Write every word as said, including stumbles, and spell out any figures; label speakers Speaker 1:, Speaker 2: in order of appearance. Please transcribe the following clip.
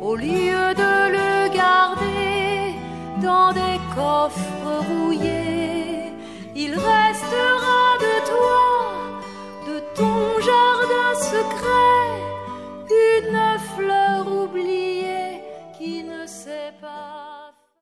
Speaker 1: au lieu de le garder dans des coffres rouillés. Il restera de toi, de ton jardin secret,